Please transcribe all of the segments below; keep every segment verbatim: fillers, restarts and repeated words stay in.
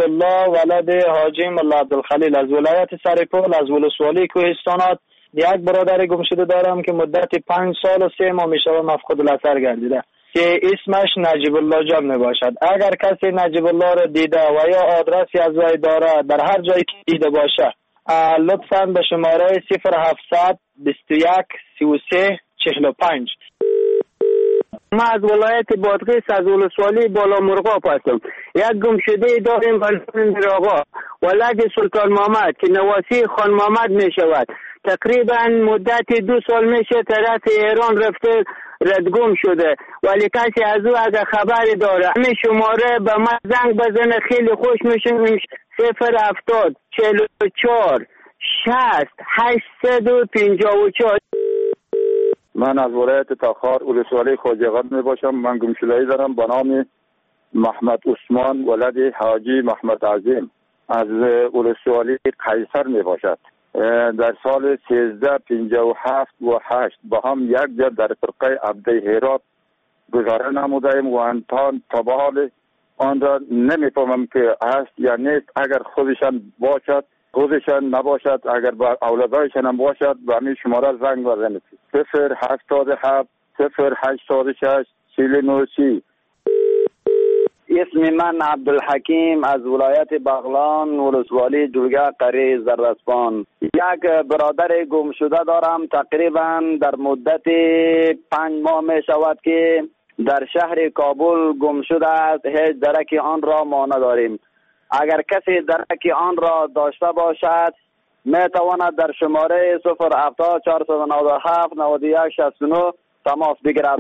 الله ولد حاجی ملا عبدالخلیل از ولایت سرپل از ولسوالی کوهستانات. یک برادر گم شده دارم که مدت پنج سال و سه ماه میشه مفقود الاثر گردیده که اسمش نجیب الله جان می باشد. اگر کسی نجیب الله را دیده و یا آدرسی از وی داره در هر جایی که دیده باشه لطفاً به شماره صفر هفتصد بیست و یک سی و سه چهل و پنج. ما از ولایت بادغیس از ولسوالی بالا مرغاب هستم. یک گمشده داریم بلند آقا ولد سلطان محمد که نواسی خان محمد می شود. تقریبا مدت دو سال میشه طرف ایران رفته ردگم شده ولی کسی از او اگه خبری داره همین شماره به من زنگ بزنه خیلی خوش میشه. صفر هفتاد چهل و چهار شصت هشتصد و پنجاه و چهار. من از ولایت تاخار ولسوالی خواجه‌قند می باشم. من گمشده‌ای دارم به نام محمد عثمان ولد حاجی محمد عظیم از ولسوالی قیصر می باشد. در سال سیزده پنجاه و هفت و هشت با هم یک جا در فرقه عبده هرات گذاره نمودیم و انتان تبال آن را نمیفهمم که هست یا نیست. اگر خودشان باشد خودشان نباشد اگر با اولادایشان هم باشد به همین شماره زنگ بزنید. صفر هفتاد و هفت صفر هشتاد و شش چهل و نه سی. اسم من عبدالحکیم از ولایت بغلان ولسوالی جرگه قریه زرسپان. یک برادر گم شده دارم تقریبا در مدت پنج ماه می شود که در شهر کابل گم شده است. هیچ درک آن را ما نداریم. اگر کسی درک آن را داشته باشد می تواند در شماره صفر هفتاد چهارصد و نود و هفت نود و یک شصت و نه تماس بگیرد.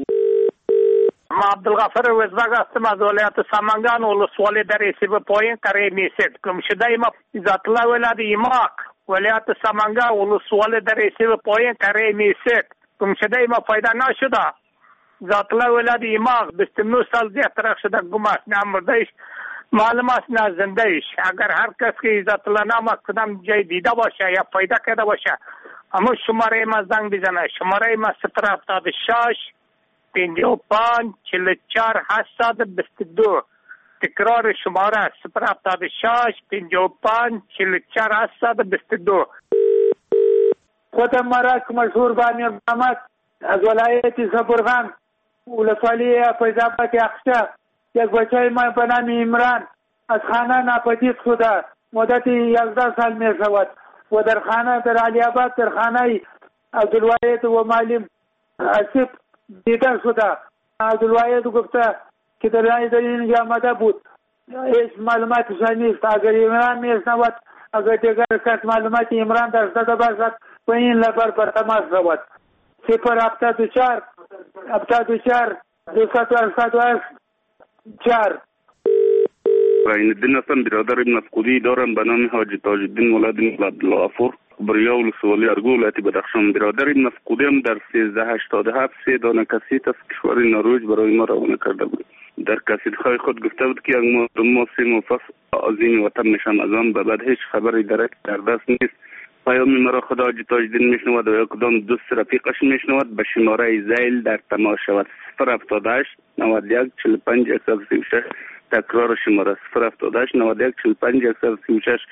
ما عبدالغفر وزبگ هستم از ولایت سمنگان ولسوالی در ایسیب پایین قریه میسید. گمشده ما ذات الله ولد ایماق ولایت سمنگان ولسوالی در ایسیب پایین قریه میسید. گمشده ما فایده نشده. ذات الله ولد ایماق بیست و نه سال دیگه ترک شده گم است. نه مردهش معلوم است نه زندهش. اگر هر کس که ذات الله نام کدام جای دیده باشه یا فایده کرده باشه اما شماره ما زنگ بزنه. شماره ما صفر هفتاد و شش پنجاه و پنج چهل و چهار هشتصد و بیست و دو. تکرار شماره صفر هفتاد و شش پنجاه و پنج چهل و چهار هشتصد و بیست و دو. خودم مرک مشهور بانی محمد از ولایت زبرغان ولسوالی فیض‌آباد اخشا. یک بچه ما به نام عمران از خانه ناپدید شده مدت یازده سال می شود و در خانه در علی آباد در خانه عبدالواحد و معلم اسیب دیده شده. عبدالواحد گفته که در اینجا آمده بود. هیچ معلوماتش نیست. اگر عمران میشنود اگر دیگر کس معلومات عمران داشته باشد و این لبر بر تماس شود. صفر هفتاد و چهار هفتاد و چهار دویست و هشتاد و هشت چهار. این الدین هستم برادر مفقودی دارم به نام حاجی تاج الدین ولد عبدالغفور بریا ولسوالی ارگو ولایت بدخشان. برادر مفقودی هم در سیزده هشتاد و هفت سه دانه کسیت از کشور نروژ برای ما روانه کرده بود. در کسیت‌های خود گفته بود که یک ماه دو ماه سه ماه پس از این وطن میشم. از آن به بعد هیچ خبری درک در دست نیست. پیام مرا خدا حاجی تاج الدین میشنود و یا کدام دوست رفیقش میشنود به شماره زیل در تماس شود. صفر هفتاد و هشت نود و یک چهل و پنج صد و سی و شش. تکرار شماره صفر هفتاد و هشت نود و یک چهل و پنج صد و سی و شش.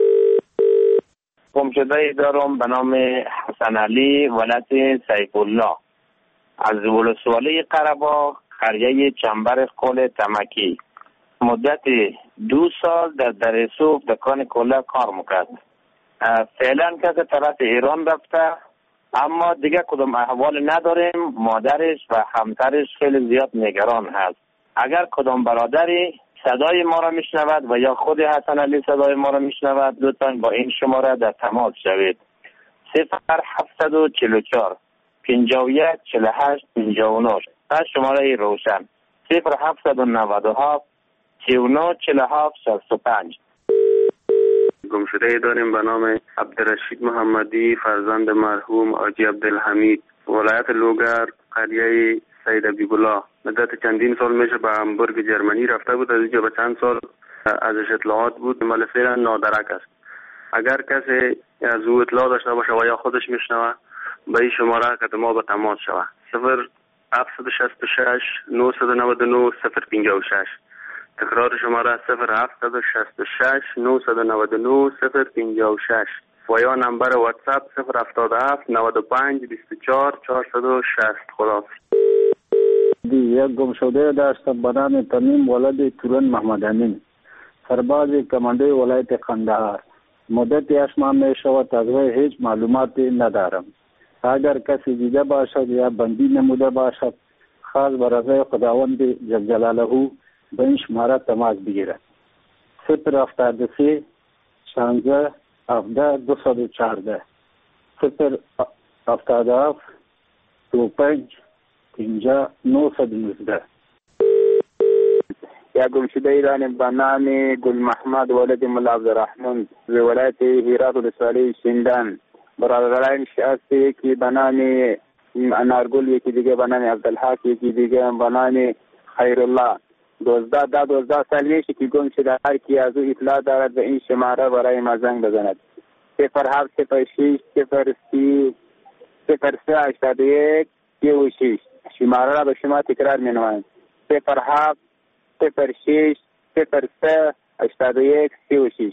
گمشده دارم به نام حسن علی ولد سیف الله از ولسوالی قره‌باغ قریه چنبر قل تمکی. مدت دو سال در در صوف دکان کلا کار میکرد. فعلا که طرف ایران رفته اما دیگه کدام احوال نداریم. مادرش و همسرش خیلی زیاد نگران هست. اگر کدام برادری صدای ما را میشنود و یا خود حسن علی صدای ما را میشنود لطفاً با این شماره در تماس شوید. صفر هفتصد و چهل و چهار پنجاه و یک چهل و هشت پنجاه و نه. و شماره روشن صفر هفتصد و نود و هفت سی و نه چهل و هفت شصت و پنج. گمشده داریم به نام عبدالرشید محمدی فرزند مرحوم حاجی عبدالحمید ولایت لوگر قریه سید ابی‌الله. مدت چندین سال میشه به همبورگ جرمنی رفته بود. از اینجا به چند سال ازش اطلاعات بود ولی فعلا نادرک است. اگر کسی از او اطلاع داشته باشه و یا خودش میشنوه به این شماره که ما به تماس شوه. صفر هفتصد و شصت و شش نهصد و نود و نه صفر پنجاه و شش. تکرار شماره صفر هفت شش شش نه نه نه صفر پنج شش و یا نمبر واتساپ صفر هفتاد و هفت نود و پنج بیست و چهار چهارصد و شصت. خداحافظ. یک گمشده داشتم به نام تمیم ولد تورن محمد امین، سرباز کمانده ولایت قندهار. مدت یک ماه می شود از وی هیچ معلوماتی ندارم. اگر کسی دیده باشد یا بندی نموده باشد خاص بر رضای خداوند جل جلاله به این شماره تماس بگیرد. صفر هفتاد و سه شانزده هفده دویست و چهارده صفر هفتاد و هفت دو پنج پنجاه نهصد و نوزده. یا گمشده ایرانی به نام گل محمد ولد ملا عبدالرحمن ز ولایت هرات ولسوالی شیندان. برادران شخصی که به نام انارگل، یکی دیگه به نام عبدالحق، یکی دیگه به نام خیرالله. دوزده ده دوزده سال میشه که گم شده. هر کی از او اطلاع دارد به این شماره برای ما زنگ بزند. صفر هفت صفر شش صفر سی صفر سه هشتاد و یک سی و شش. شماره را به شما تکرار می نمایم. صفر هفت صفر شش صفر سه هشتاد و یک سی و شش.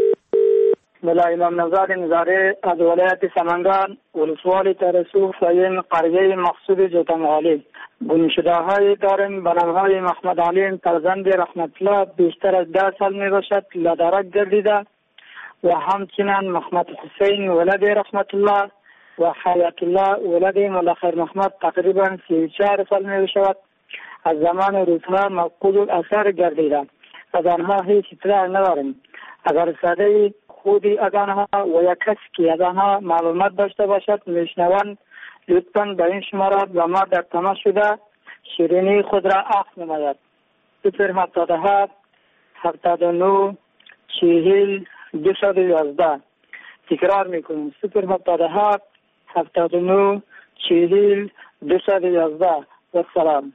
ملا امام نزار نزاره از ولایت سمنگان ولسوالی ترسو فیم قریه مقصود جوتنگالی. گمشده های داریم به نام های محمد علی فرزند رحمت الله بیشتر از ده سال می باشد لدرک گردیده و همچنین محمد حسین ولد رحمت الله و حیات الله ولد ملاخر محمد تقریبا سی و چهار سال می باشد از زمان روزها مفقود الاثر گردیده. از آنها هیچ اطلاع نداریم. اگر ساده خودی از آنها و یا کسی که از آنها معلومات داشته باشد میشنوند لطفاً به این شماره با ما در تماس شده شیرینی خود را عفو نماید. صفر هفتاد و هفت هفتاد و نه چهل دویست و یازده. تکرار میکنیم صفر هفتاد و هفت هفتاد و نه چهل دویست و یازده. و سلام.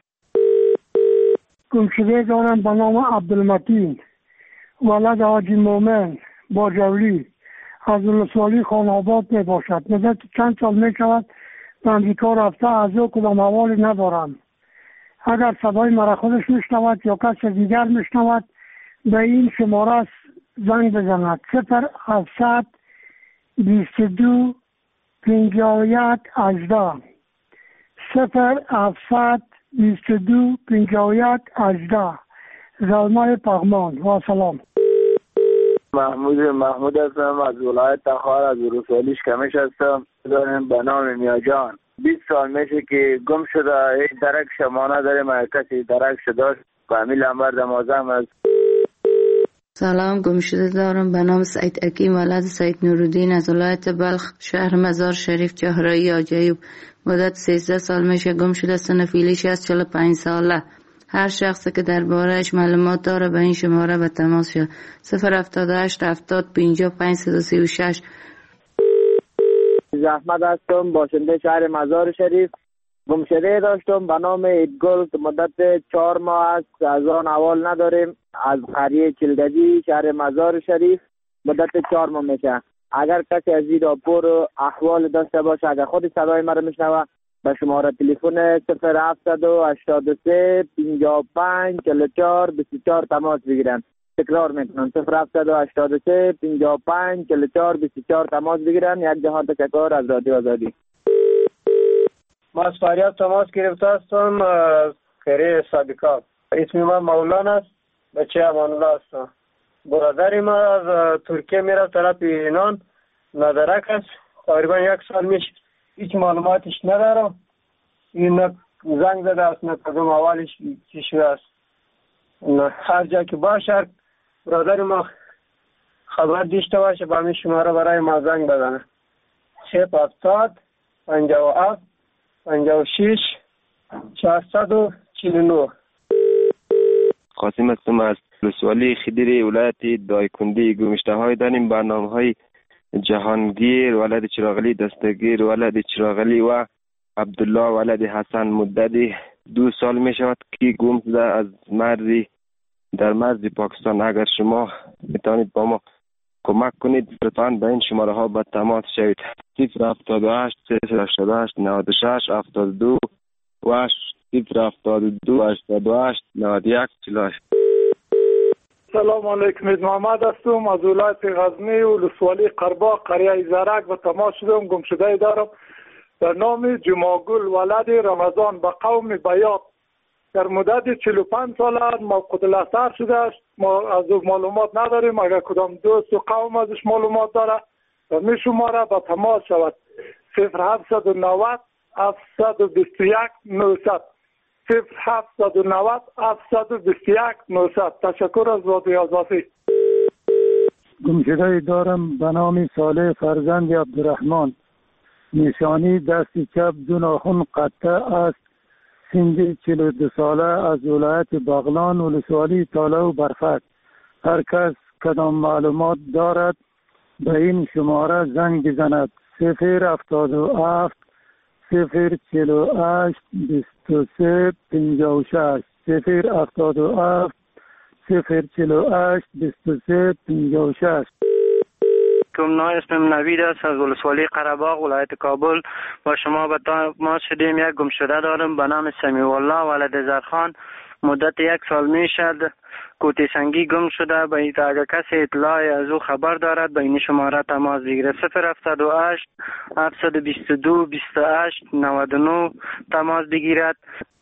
گمشده دارم به نام عبدالمتین ولد حاجی مومن باجولی از ولسوالی خانآباد می باشد. مدت چند سال می شود به امریکا رفته، از او کدام حوالی ندارم. اگر صدای مرا خودش میشنود یا کس دیگر میشنود به این شماره زنگ بزند. صفر هفتصد بیست و دو پنجاه و یک هجده صفر هفتصد بیست و دو پنجاه و یک هجده. زلمه پغمان. و سلام. محمود محمود هستم از ولایت تخار از ولسوالی شکمش هستم. دارم به نام میاجان. بیست سال میشه که گم شده. هیچ درک شما نداریم. هر کسی درک شده فامیل هم برد مازم است. سلام. گم شده دارم به نام سعید حکیم ولد سعید نورالدین از ولایت بلخ شهر مزار شریف جهرایی آجایب. مدت سیزده سال میشه گم شده. سن فعلیش از چهل و پنج ساله. هر شخصی که دربارهش معلومات داره به این شماره به تماس شد. صفر هفتاد و هشت هفتاد پنجاه پنج صد و سی و شش. احمد هستم باشنده شهر مزار شریف. گمشده داشتم به نام ایدگل که مدت چهار ماه است از آن احوال نداریم. از قریه چلگجی شهر مزار شریف مدت چهار ماه میشه. اگر کسی از این راپور احوال داشته باشه، اگر خود صدای مرا میشنوه به شماره تلفن صفر هفتصد و هشتاد و سه پنجاه و پنج چهل و چهار بیست و چهار تماس بگیرن. تکرار میکنم صفر هفتصد و هشتاد و سه پنجاه و پنج چهل و چهار بیست و چهار تماس بگیرن. یک جهان تشکر از رادیو آزادی. ما از فریاد تماس گرفته هستم از کره صادقات. اسم من مولانا است. بچه امان الله هستم. برادر ما از ترکیه میره طرف ایران ندرک است. تقریبا یک سال میشه. هیچ معلوماتش ندارم. این زنگ زده است نه کدوم اولش چی شده است. هر جا که باشه برادر ما خبر داشته باشه با همین شماره برای ما زنگ بزنه. صفر هفتاد پنجاه و هفت پنجاه و شش چهارصد و چهل و نه. قاسم هستم از ولسوالی خدیری ولایت دایکنده. گمشته های داریم با نام های جهانگیر ولد چراغلی دستگیر ولد چراغلی و عبدالله ولد حسن. مدت دو سال می شود که گم شده از مرزی در مرز پاکستان. اگر شما میتونید با ما کمک کنید لطفاً به این شماره ها با تماس شوید. صفر هفتاد و هشت صفر هشتاد و هشت نود و شش هفتاد و دو و صفر هفتاد و دو هشتاد و هشت نود و یک چهل و هشت. سلام علیکم. محمد هستم از ولایت غزنی ولسوالی قرباق قریه زرک و تماس شدم. گمشده دارم در نام جماگل ولد رمضان به قوم بیات در مدت چهل و پنج سال موقوت الاثر شده است. ما از او معلومات نداریم. اگر کدام دوست و قوم ازش معلومات داره و می شماره به تماس شود صفر هفتصد و نود هفتصد و بیست و یک نهصد صفر هفتصد و نود هفتصد و بیست و یک نهصد. تشکر از رادیو آزادی. گمشده دارم به نام صالح فرزند عبدالرحمن. نشانی دست چپ دو ناخن قطع است. سن چهل و دو ساله از ولایت بغلان ولسوالی تاله و برفک. هر کس کدام معلومات دارد به این شماره زنگ بزند. صفر هفتاد و هفت صفر چهل و هشت بیست و سه پنجاه و شش صفر هفتاد و هفت صفر چهل و هشت بیست و سه پنجاه و شش. کم اسمم نوید است از ولسوالی قره‌باغ ولایت کابل. با شما به تماس شدیم. یک گمشده دارم به نام سمیع الله ولد زرخان. مدت یک سال می شد کوتی سنگی گم شده. به این اگر کسی اطلاع از او خبر دارد به این شماره تماس بگیره. صفر هفتاد و هشت هفتصد و بیست و دو بیست و هشت نود و نه تماس بگیرد.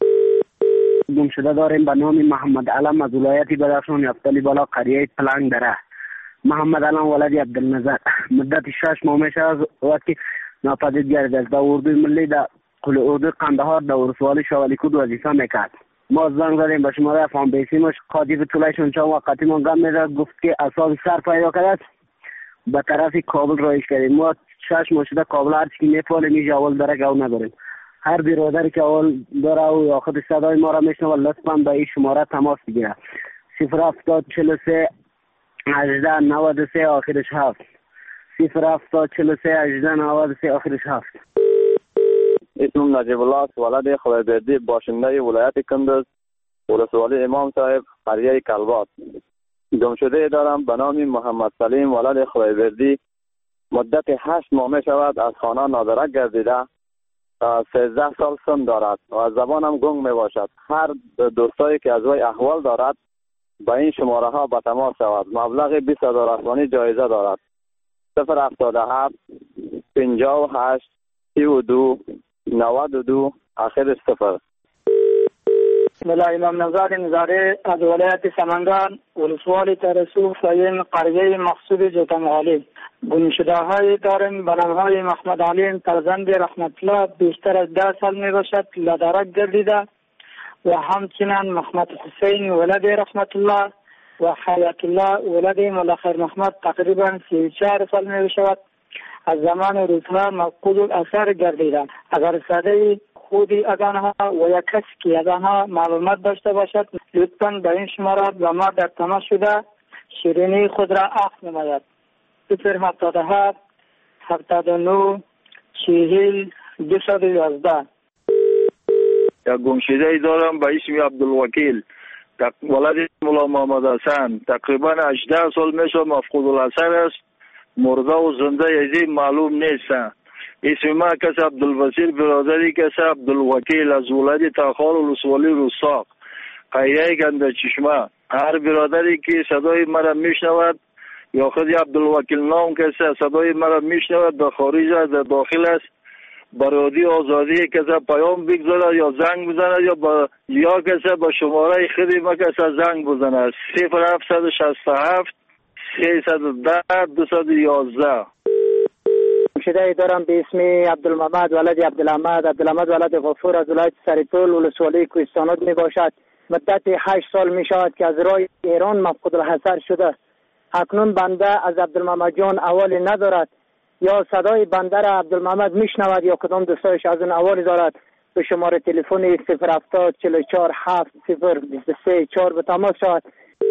گمشده داریم به نام محمد علم از ولایت بدخشان یفتلی بالا قریه پلنگ دره. محمد علم ولد عبدالنظر. مدت شش ماه میشه از وقتی ناپدید گردید. در اردوی ملی در قل اردوی قندهار در ولسوالی شوالیکود وظیفه میکرد. ما زنگ زدیم به شماره فام بیسیمش قاطی طولایشون چند وقتی من گم میده گفت که اساس سر پیدا کرد به طرف کابل رایش کردیم. ما شش ماه شده کابل هر چی میفعله میشه اول داره که اول نداریم. هر برادری که اول داره و یا خود صدای ما را میشنوه لطفا به این شماره تماس بگیره. صفر هفتاد چهل و سه هجده نود و سه آخرش هفت صفر هفتاد چهل و سه هجده نود و سه آخرش هفت. اسمم نجیب الله است ولد خدایبردی باشنده ولایت کندز ولسوالی امام صاحب قریه کلبات. گمشده دارم به نام محمد سلیم ولد خدایبردی. مدت هشت ماه می شود از خانه نادرک گردیده. سیزده سال سن دارد و از زبانم گنگ می باشد. هر دوستایی که از وی احوال دارد با این شماره ها به تماس شود. مبلغ بیست هزار افغانی جایزه دارد. صفر هفتاد و هفت پنجاه و هشت سی و دو نود و دو آخر صفر. بسم الله. امام نزار نزاره از ولایت سمنگان ولسوالی ترسو فایم قریه مقصود جوتنغالی. گمشده های داریم به نام های محمد علیم فرزند رحمت الله بیشتر از ده سال می باشد لدرک گردیده و همچنین محمد حسین ولد رحمت الله و حیات الله ولد ملخیر محمد تقریبا سی و چهار سال می باشد از زمان روزها مفقود الاثر گردیدند. اگر صدای خودی از آنها و یا کسی که از آنها معلومات داشته باشد لطفاً به این شماره به ما در تماس شده شیرینی خود را عفو نماید. صفر هفتاد و هفت هفتاد و نه چهل دویست و یازده. یک گمشده دارم به اسم عبدالوکیل ولد مولا محمد حسن. تقریبا هجده سال میشه مفقود الاثر است. مرده و زنده یزی معلوم نیست. اسم ما کس عبدالبصیر برادری کس عبدالوکیل از ولایت تاخار ولسوالی روساق قریه گنده چشمه. هر برادری که صدای مرا میشنود یا خود عبدالوکیل نام کس صدای مرا میشنود در خارج است در داخل است برادی آزادی کس پیام بگذارد یا زنگ بزند یا با یا کس با شماره خودی ما کس زنگ بزند. صفر هفتصد و شصت و هفت سیصد و ده دویست و یازده. گمشده دارم به اسم عبدالمحمد ولد عبدالحمد. عبدالحمد ولد غفور از ولایت سرپل ولسوالی کوهستانات می باشد. مدت هشت سال می شود که از راه ایران مفقود الحضر شده. اکنون بنده از عبدالمحمد جان احوالی ندارد یا صدای بنده را عبدالمحمد می شنود یا کدام دوستایش از اون احوالی دارد به شماره تلفن صفر هفتاد چهل و چهار هفت صفر بیست و سه چهار به تماس شود.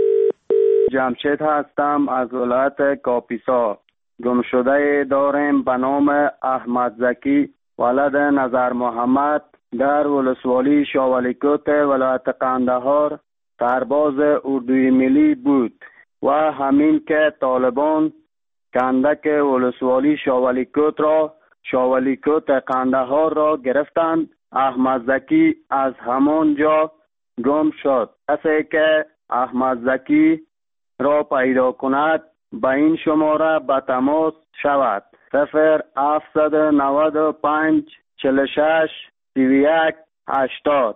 جمشید هستم از ولایت کاپیسا. گمشده داریم به نام احمد زکی ولد نظر محمد در ولسوالی شاولیکوت ولایت قندهار سرباز اردوی ملی بود و همین که طالبان کندک ولسوالی شاولیکوت را شاولیکوت قندهار را گرفتند. احمد زکی از همان جا گم شد. کسی که احمد زکی را پیدا کند به این شماره به تماس شود. صفر هفتصد و نود و پنج چهل و شش سی و یک هشتاد.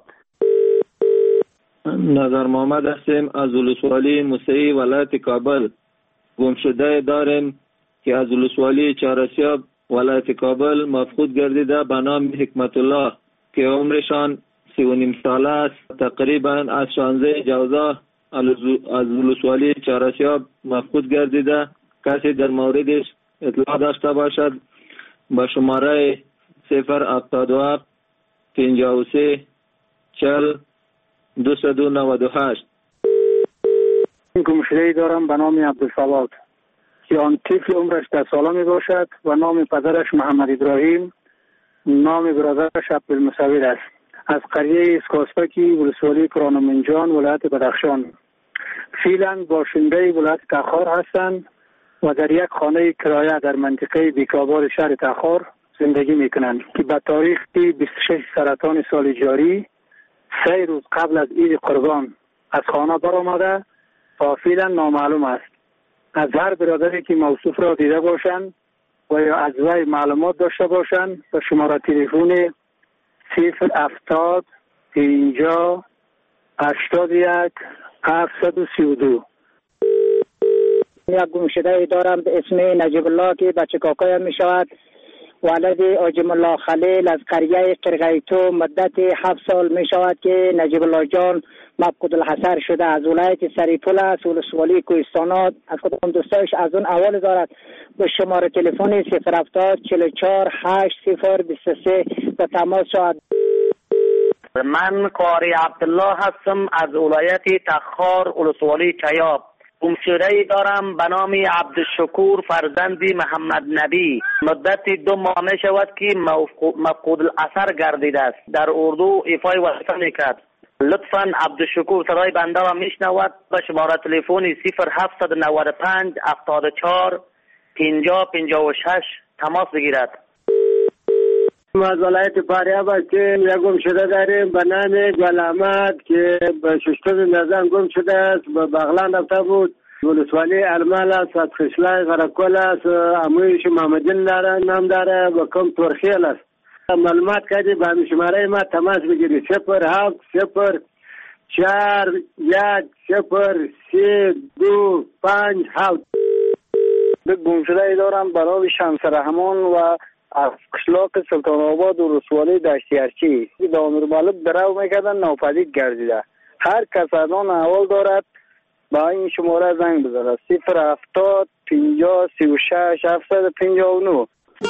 نظر محمد هستیم از ولسوالی موسعی ولایت کابل. گمشده داریم که از ولسوالی چهارسیاب ولایت کابل مفقود گردیده به نام حکمت الله که عمرشان سی و نیم ساله است. تقریبا از شانزده جوزا از ولسوالی چهارسیاب مفقود گردیده. کسی در موردش اطلاع داشته باشد با شماره صفر هفتاد و هفت پنجاه و سه چهل دویست و نود و هشت. گمشده‌ای دارم به نام عبدالصمد که آن طفل عمرش ده ساله می باشد و نام پدرش محمد ابراهیم، نام برادرش عبدالمصور است. از قریه اسکاسپکی ولسوالی کرانمنجان ولایت بدخشان. فعلا باشنده ولایت تخار هستند و در یک خانه کرایه در منطقه بیکابار شهر تخار زندگی میکنند که به تاریخ بیست و شش سرطان سال جاری سه روز قبل از عید قربان از خانه برآمده تا فعلا نامعلوم است. از هر برادری که موصوف را دیده باشند و یا از وی معلومات داشته باشند به شماره تلفن صفر هفتاد پنجاه هشتاد و یک هفتصد و سی و دو. یک گمشده دارم به اسم نجیب الله که بچه کاکایم می شود. ولد آجم الله خلیل از قریه قرغیتو مدت هفت سال می شود که نجیب الله جان مفقود الحصر شده. از ولایت سریپول است، ولسوالی کوهستانات. از کدام دوستایش از اون اول دارد به شماره تلفن صفر هفتاد چهل و چهار هشت صفر بیست و سه به تماس شود. من قاری عبدالله هستم از ولایت تخار ولسوالی چیاب. گمشده‌ای دارم به نام عبدالشکور فرزندی محمد نبی. مدت دو ماه می شود که مفقود الاثر گردیده است. در اردو ایفای وظیفه میکرد. لطفاً عبدالشکور صدای بنده را میشنود به شماره تلفن صفر هفتصد و نود و پنج هفتاد و چهار پنجاه پنجاه و شش تماس بگیرد. از ولایت فاریاب هستیم. یک گمشده داریم به نام گل احمد که به ششتم نظام گم شده است. به بغلان رفته بود. ولسوالی ارمل است، از خشلای غرقل است. امویش محمدین داره نام داره و کم ترخیل است. معلومات کردی به همین شماره ما تماس بگیری صفر هفت صفر چهار یک صفر سه دو پنج هفت. به گمشده دارم برای شمس رحمان و از قشلاق سلطان آباد و رسوالی دشتیارچی به امیر مالک درو میکردن ناپدید گردیده. هر کس از آن احوال دارد با این شماره زنگ بزنه صفر هفتاد پنجاه سی و شش هفتصد و پنجاه و نه.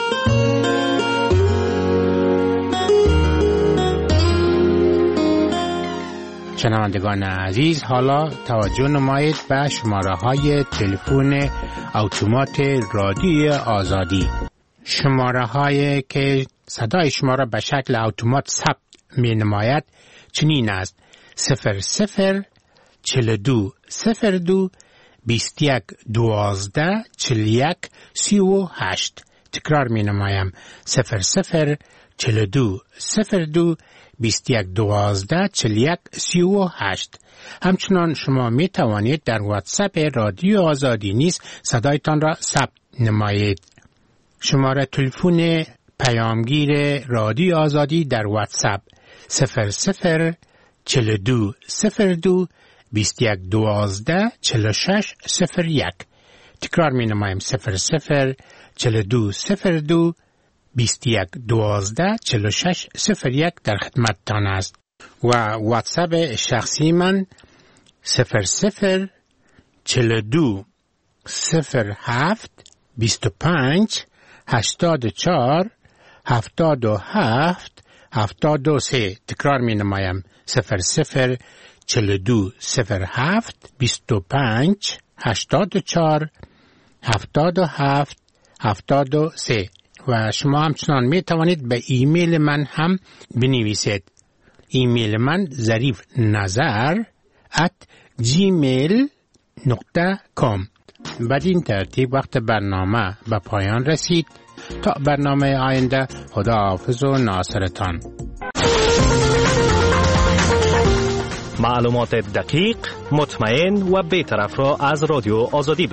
شنوندگان عزیز، حالا توجه نمایید به شماره های تلفن اتومات رادیو آزادی. شماره هایی که صدای شما را به شکل اتومات ثبت می نماید چنین است: صفر صفر چهل دو صفر دو بیست یک دوازده چهل یک سی و هشت. تکرار می نمایم: صفر صفر چهل دو صفر دو بیست یک دوازده چهل یک سی و هشت. همچنان شما می توانید در واتساپ رادیو آزادی نیز صدایتان را ثبت نمایید. شماره تلفن پیامگیر رادیو آزادی در واتساپ صفر صفر چهل دو صفر دو بیست یک دوازده چهل شش صفر یک. تکرار می نمایم: صفر صفر چهل دو صفر دو بیست یک دوازده چهل شش صفر یک در خدمتتان است. و واتساپ شخصی من صفر صفر چهل دو صفر هفت بیست و پنج هشتاد و چهار هفتاد و هفت هفتاد و سه. تکرار می نمایم: صفر صفر چهل دو صفر هفت بیست و پنج هشتاد و چهار هفتاد و هفت هفتاد و سه. و شما همچنان می توانید به ایمیل من هم بنویسید. ایمیل من ظریف نظر ات جیمیل نقطه کام. بدین ترتیب وقت برنامه به پایان رسید. تا برنامه آینده، خدا حافظ و ناصرتان. معلومات دقیق، مطمئن و بی‌طرف را از رادیو آزادی